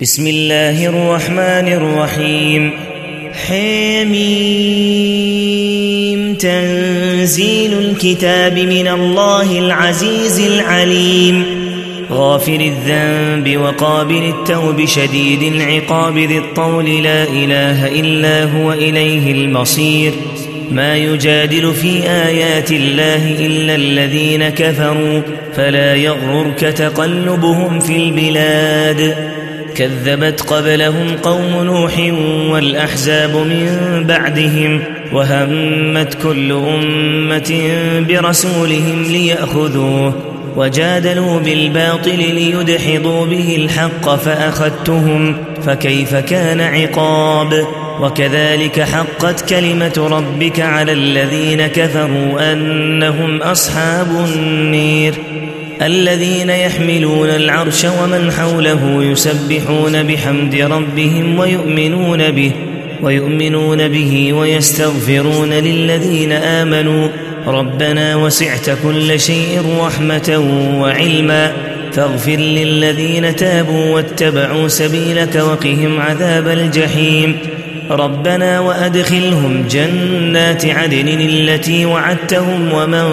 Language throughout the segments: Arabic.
بسم الله الرحمن الرحيم. حميم. تنزيل الكتاب من الله العزيز العليم. غافر الذنب وقابل التوب شديد العقاب ذي الطول لا إله إلا هو إليه المصير. ما يجادل في آيات الله إلا الذين كفروا فلا يغررك تقلبهم في البلاد. كذبت قبلهم قوم نوح والأحزاب من بعدهم وهمت كل أمة برسولهم ليأخذوه وجادلوا بالباطل ليدحضوا به الحق فأخذتهم فكيف كان عقاب. وكذلك حقت كلمة ربك على الذين كفروا أنهم أصحاب النير. الذين يحملون العرش ومن حوله يسبحون بحمد ربهم ويؤمنون به ويستغفرون للذين آمنوا ربنا وسعت كل شيء رحمة وعلما فاغفر للذين تابوا واتبعوا سبيلك وقهم عذاب الجحيم. ربنا وأدخلهم جنات عدن التي وعدتهم ومن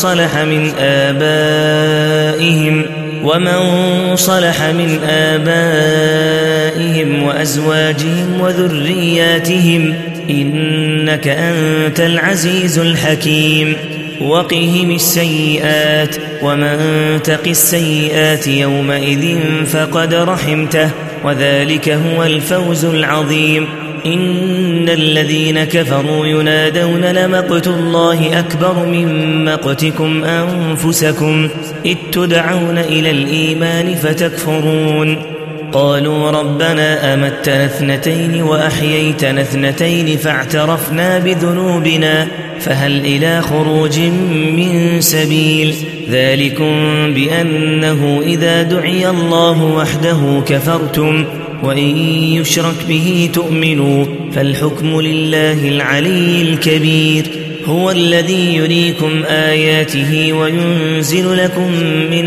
صلح من آبائهم وأزواجهم وذرياتهم إنك أنت العزيز الحكيم. وقهم السيئات ومن تق السيئات يومئذ فقد رحمته وذلك هو الفوز العظيم. إن الذين كفروا ينادون لمقت الله أكبر من مقتكم أنفسكم إذ تدعون إلى الإيمان فتكفرون. قالوا ربنا أمتنا اثنتين وأحييتنا اثنتين فاعترفنا بذنوبنا فهل إلى خروج من سبيل. ذلكم بأنه إذا دعي الله وحده كفرتم وإن يشرك به تؤمنوا فالحكم لله العلي الكبير. هو الذي يريكم آياته وينزل لكم من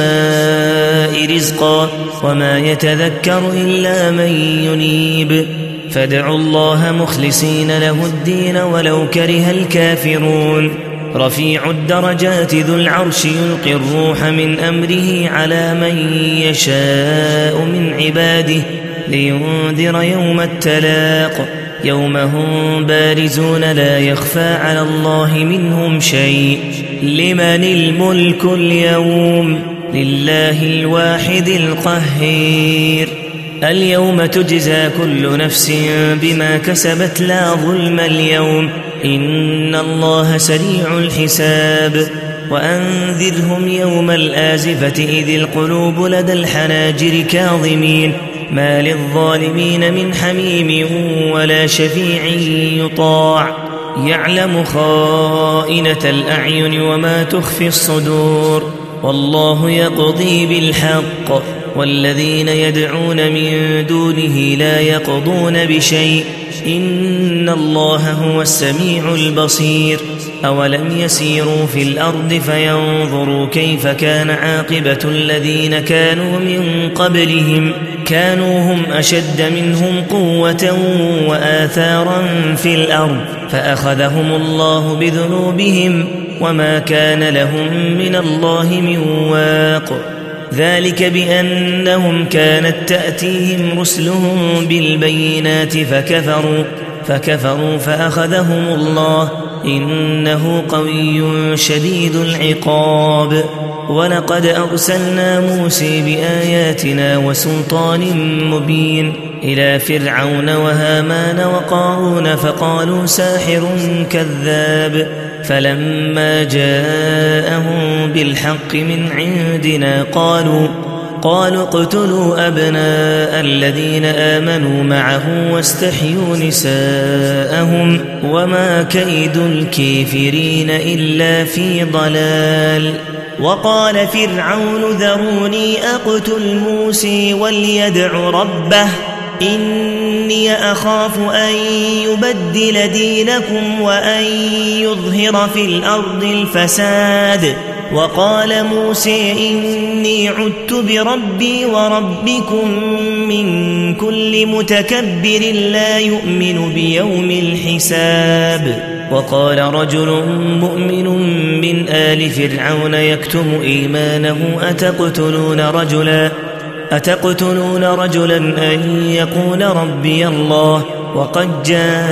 السماء رزقا وما يتذكر إلا من ينيب. فادعوا الله مخلصين له الدين ولو كره الكافرون. رفيع الدرجات ذو العرش يلقي الروح من أمره على من يشاء من عباده لينذر يوم التلاق يوم هم بارزون لا يخفى على الله منهم شيء. لمن الملك اليوم لله الواحد القهير. اليوم تجزى كل نفس بما كسبت لا ظلم اليوم إن الله سريع الحساب. وأنذرهم يوم الآزفة إذ القلوب لدى الحناجر كاظمين ما للظالمين من حميم ولا شفيع يطاع. يعلم خائنة الأعين وما تخفي الصدور والله يقضي بالحق والذين يدعون من دونه لا يقضون بشيء إن الله هو السميع البصير. أولم يسيروا في الأرض فينظروا كيف كان عاقبة الذين كانوا من قبلهم كانوا هم أشد منهم قوة وآثارا في الأرض فأخذهم الله بذنوبهم وما كان لهم من الله من واق. ذلك بأنهم كانت تأتيهم رسلهم بالبينات فكفروا فأخذهم الله إنه قوي شديد العقاب. ولقد أرسلنا موسى بآياتنا وسلطان مبين إلى فرعون وهامان وقارون فقالوا ساحر كذاب. فلما جاءهم بالحق من عندنا قالوا اقتلوا أبناء الذين آمنوا معه واستحيوا نساءهم وما كيد الكافرين إلا في ضلال. وقال فرعون ذروني أقتل موسى وليدع ربه إني أخاف أن يبدل دينكم وأن يظهر في الأرض الفساد. وقال موسى إني عدت بربي وربكم من كل متكبر لا يؤمن بيوم الحساب. وقال رجل مؤمن من آل فرعون يكتم إيمانه أتقتلون رجلا أن يقول ربي الله وقد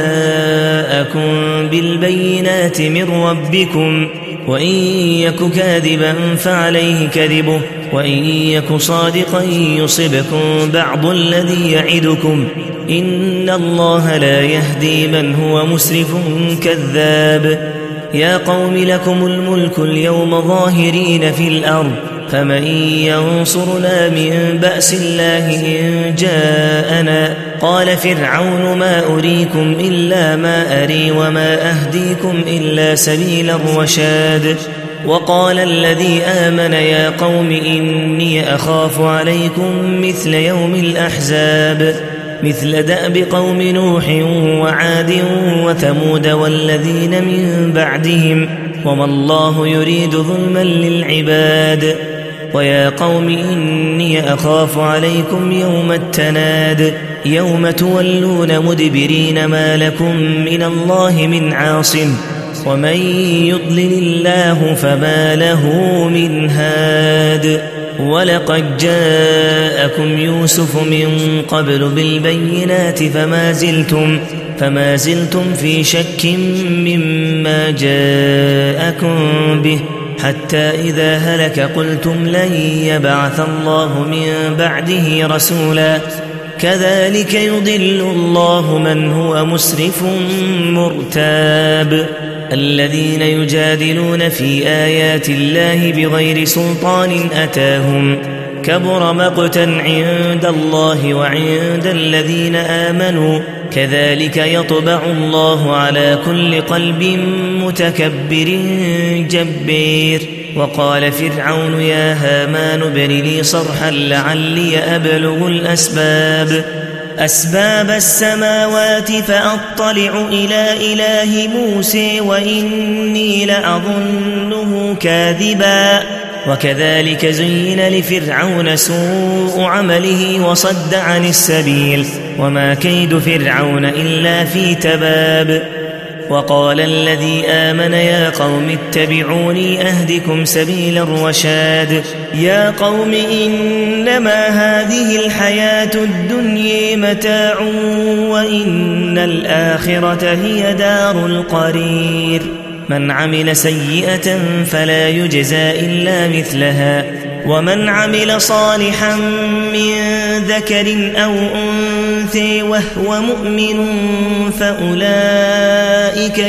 جاءكم بالبينات من ربكم وإن يك كاذبا فعليه كذبه وإن يك صادقا يصبكم بعض الذي يعدكم إن الله لا يهدي من هو مسرف كذاب. يا قوم لكم الملك اليوم ظاهرين في الأرض فمن ينصرنا من بأس الله إن جاءنا. قال فرعون ما أريكم إلا ما أري وما أهديكم إلا سبيل الرشاد. وقال الذي آمن يا قوم إني أخاف عليكم مثل يوم الأحزاب مثل دأب قوم نوح وعاد وثمود والذين من بعدهم وما الله يريد ظلما للعباد. ويا قوم إني أخاف عليكم يوم التناد يوم تولون مدبرين ما لكم من الله من عاصم ومن يضلل الله فما له من هاد. ولقد جاءكم يوسف من قبل بالبينات فما زلتم في شك مما جاءكم به حتى إذا هلك قلتم لن يبعث الله من بعده رسولا كذلك يضل الله من هو مسرف مرتاب. الذين يجادلون في آيات الله بغير سلطان أتاهم كبر مقتا عند الله وعند الذين آمنوا كذلك يطبع الله على كل قلب متكبر جبير. وقال فرعون يا هامان ابن لي صرحا لعلي أبلغ أسباب السماوات فأطلع إلى إله موسى وإني لأظنه كاذبا. وكذلك زين لفرعون سوء عمله وصد عن السبيل وما كيد فرعون إلا في تباب. وقال الذي آمن يا قوم اتبعوني أهدكم سبيل الرشاد. يا قوم إنما هذه الحياة الدنيا متاع وإن الآخرة هي دار القرير. من عمل سيئة فلا يجزى إلا مثلها ومن عمل صالحا من ذكر أو أنثى وهو مؤمن فأولئك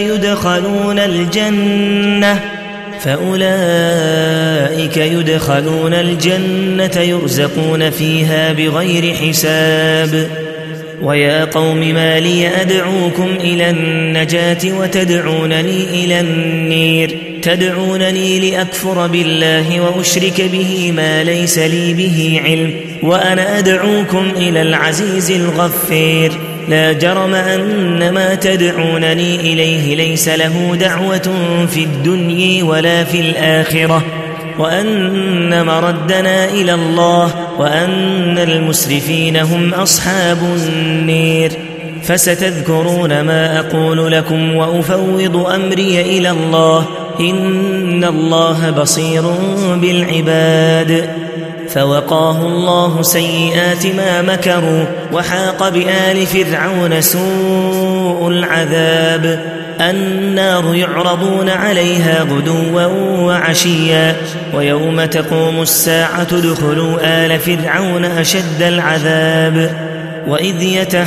يدخلون الجنة يرزقون فيها بغير حساب. ويا قوم ما لي أدعوكم إلى النجاة وتدعونني إلى النير تدعونني لأكفر بالله وأشرك به ما ليس لي به علم وأنا أدعوكم إلى العزيز الغفير. لا جرم أن ما تدعونني إليه ليس له دعوة في الدنيا ولا في الآخرة وأن مردنا إلى الله وأن المسرفين هم أصحاب النير. فستذكرون ما أقول لكم وأفوض أمري إلى الله إن الله بصير بالعباد. فوقاه الله سيئات ما مكروا وحاق بآل فرعون سوء العذاب. النار يعرضون عليها غدوا وعشيا ويوم تقوم الساعة ادخلوا آل فرعون أشد العذاب. وإذ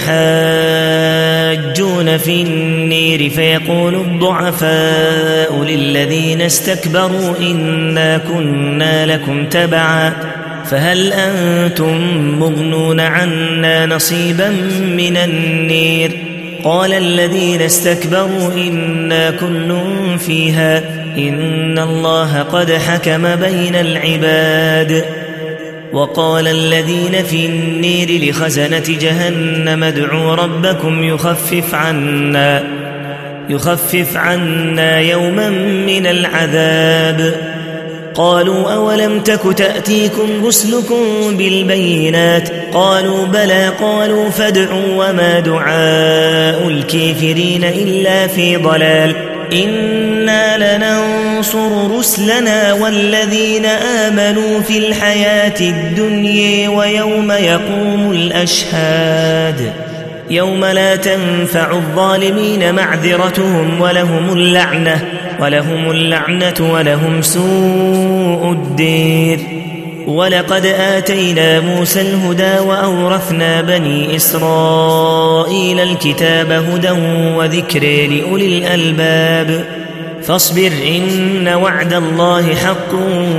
يتحاجون في النير فيقول الضعفاء للذين استكبروا إنا كنا لكم تبعا فهل أنتم مغنون عنا نصيبا من النير. قال الذين استكبروا إنا كل فيها إن الله قد حكم بين العباد. وقال الذين في النير لخزنة جهنم ادعوا ربكم يخفف عنا يوما من العذاب. قالوا أولم تك تأتيكم رسلكم بالبينات قالوا بلى قالوا فادعوا وما دعاء الكافرين إلا في ضلال إنا لننصر رسلنا والذين آمنوا في الحياة الدنيا ويوم يقوم الأشهاد يوم لا تنفع الظالمين معذرتهم ولهم اللعنة ولهم سوء الدير ولقد آتينا موسى الهدى وأورثنا بني إسرائيل الكتاب هدى وذكر لأولي الألباب فاصبر إن وعد الله حق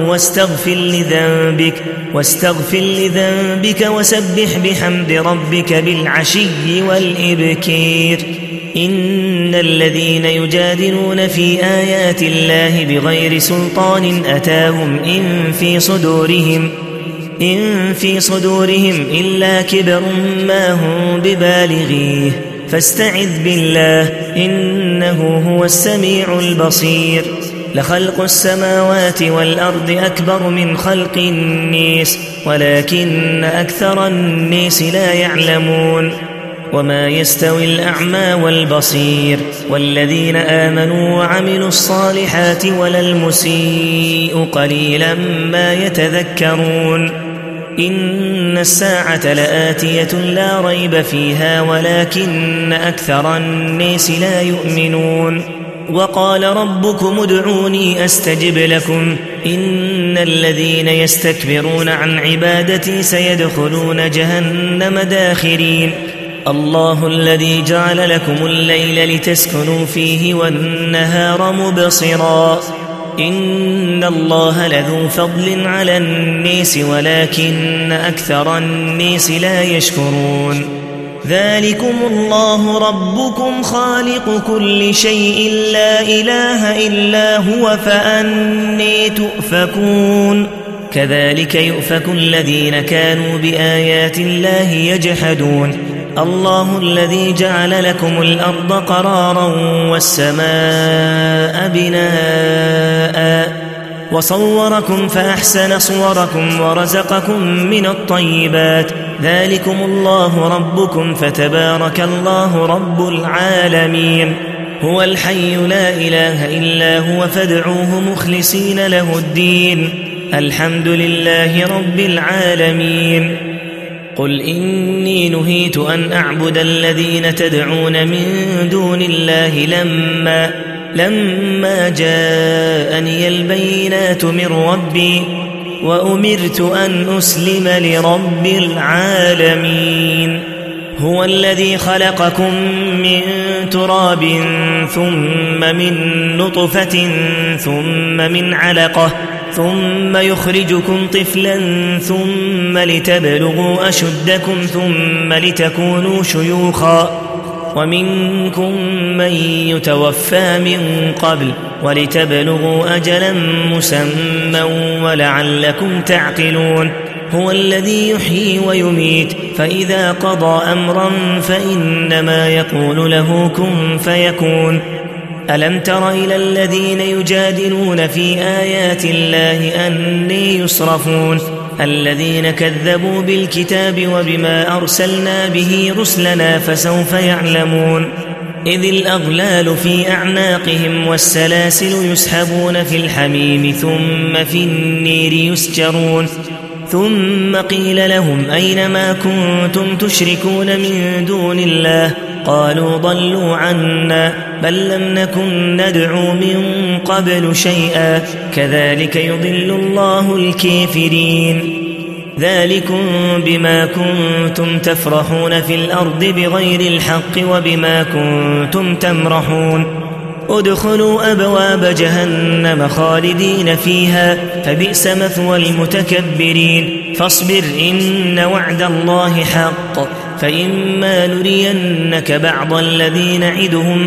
واستغفر لذنبك وسبح بحمد ربك بالعشي والإبكير إن الذين يجادلون في آيات الله بغير سلطان أتاهم إن في صدورهم إلا كبر ما هم ببالغيه فاستعذ بالله إنه هو السميع البصير لخلق السماوات والأرض أكبر من خلق الناس ولكن أكثر الناس لا يعلمون وما يستوي الأعمى والبصير والذين آمنوا وعملوا الصالحات ولا المسيء قليلا ما يتذكرون إن الساعة لآتية لا ريب فيها ولكن أكثر الناس لا يؤمنون وقال ربكم ادعوني أستجب لكم إن الذين يستكبرون عن عبادتي سيدخلون جهنم داخرين الله الذي جعل لكم الليل لتسكنوا فيه والنهار مبصرا إن الله لذو فضل على الناس ولكن أكثر الناس لا يشكرون ذلكم الله ربكم خالق كل شيء لا إله إلا هو فأني تؤفكون كذلك يؤفك الذين كانوا بآيات الله يجحدون الله الذي جعل لكم الأرض قرارا والسماء بناء وصوركم فأحسن صوركم ورزقكم من الطيبات ذلكم الله ربكم فتبارك الله رب العالمين هو الحي لا إله إلا هو فادعوه مخلصين له الدين الحمد لله رب العالمين قل إني نهيت أن أعبد الذين تدعون من دون الله لما جاءني البينات من ربي وأمرت أن أسلم لرب العالمين هو الذي خلقكم من تراب ثم من نطفة ثم من علقة ثم يخرجكم طفلا ثم لتبلغوا أشدكم ثم لتكونوا شيوخا ومنكم من يتوفى من قبل ولتبلغوا أجلا مسمى ولعلكم تعقلون هو الذي يحيي ويميت فإذا قضى أمرا فإنما يقول له كن فيكون ألم تر إلى الذين يجادلون في آيات الله أني يصرفون الذين كذبوا بالكتاب وبما أرسلنا به رسلنا فسوف يعلمون إذ الأغلال في أعناقهم والسلاسل يسحبون في الحميم ثم في النير يسجرون ثم قيل لهم أين ما كنتم تشركون من دون الله قالوا ضلوا عنا بل لم نكن ندعو من قبل شيئا كذلك يضل الله الكافرين ذلكم بما كنتم تفرحون في الأرض بغير الحق وبما كنتم تمرحون ادخلوا أبواب جهنم خالدين فيها فبئس مثوى المتكبرين فاصبر إن وعد الله حق فإما نرينك بعض الذي نعدهم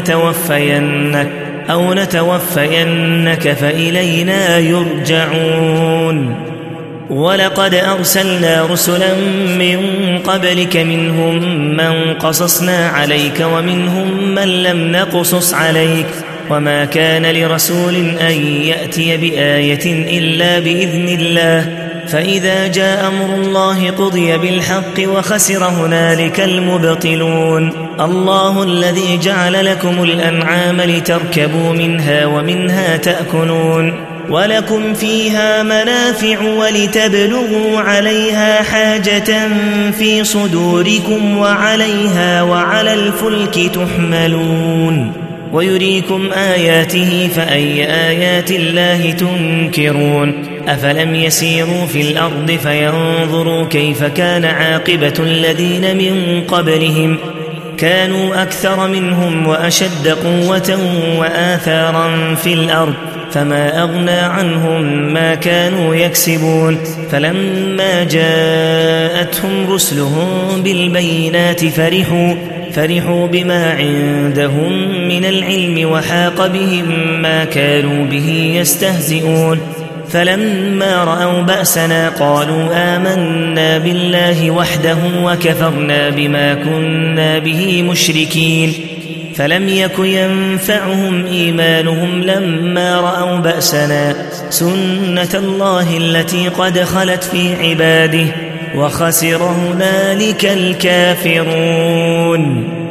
أو نتوفينك فإلينا يرجعون ولقد أرسلنا رسلا من قبلك منهم من قصصنا عليك ومنهم من لم نقصص عليك وما كان لرسول أن يأتي بآية إلا بإذن الله فإذا جاء أمر الله قضي بالحق وخسر هنالك المبطلون الله الذي جعل لكم الأنعام لتركبوا منها ومنها تأكلون ولكم فيها منافع ولتبلغوا عليها حاجة في صدوركم وعليها وعلى الفلك تحملون ويريكم آياته فأي آيات الله تنكرون أفلم يسيروا في الأرض فينظروا كيف كان عاقبة الذين من قبلهم كانوا أكثر منهم وأشد قوة وآثارا في الأرض فما أغنى عنهم ما كانوا يكسبون فلما جاءتهم رسلهم بالبينات فرحوا بما عندهم من العلم وحاق بهم ما كانوا به يستهزئون فلما رأوا بأسنا قالوا آمنا بالله وحده وكفرنا بما كنا به مشركين فلم يك ينفعهم إيمانهم لما رأوا بأسنا سنة الله التي قد خلت في عباده وخسر هنالك الكافرون